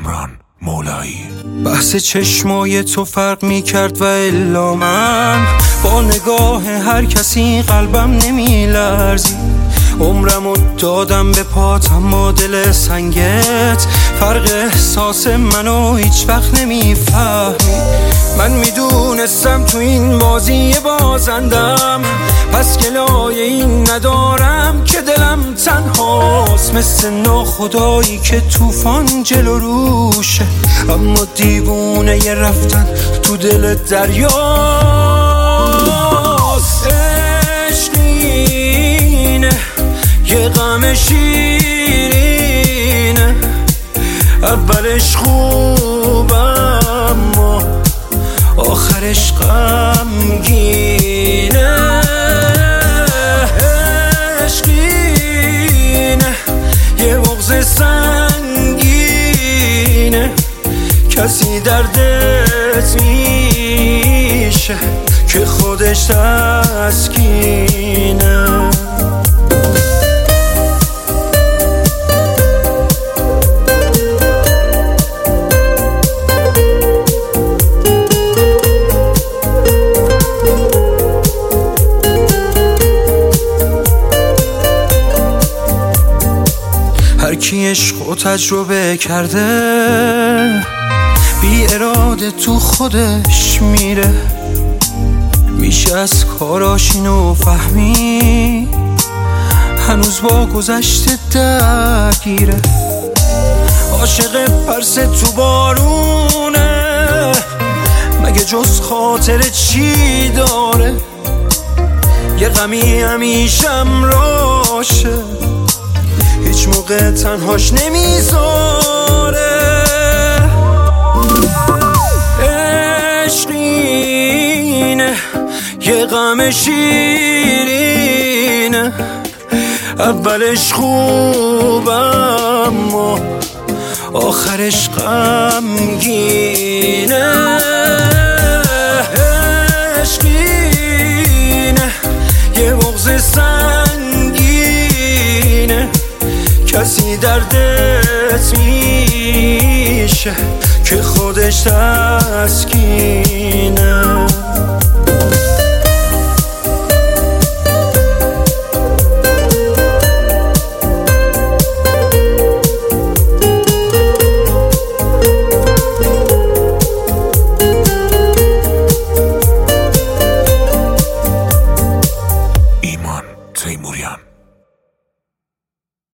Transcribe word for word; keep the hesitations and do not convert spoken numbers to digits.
کامران مولایی. بحث چشمای تو فرق می کرد و الا من با نگاه هر کسی قلبم نمی لرزی. عمرمو دادم به پات اما دل سنگت فرق احساس منو هیچ وقت نمی فهمی. من میدونستم تو این بازی بازندم، پس گلای این ندارم که دلم تنهاست، مثل ناخدایی که طوفان جلو روشه اما دیوونه ی رفتن تو دل دریاست. عشقینه یه غم شیرینه، اولش خوب اما آخرش غمگینه. عشقینه یه بغض سنگینه، کسی دردت میشه که خودش تسکینه. هر کی عشق و تجربه کرده بی اراده تو خودش میره، میشه از کاراش اینو فهمی هنوز با گذشته درگیره. عاشق پرس تو بارونه مگه جز خاطر چی داره، یه غمی همیشم راشه هیچ موقع تنهاش نمیذاره. عشقینه یه غم شیرینه، اولش خوب اما آخرش غمگینه. عشقینه یه بغض سنگینه، کسی دردت میشه که خودش تسکینه.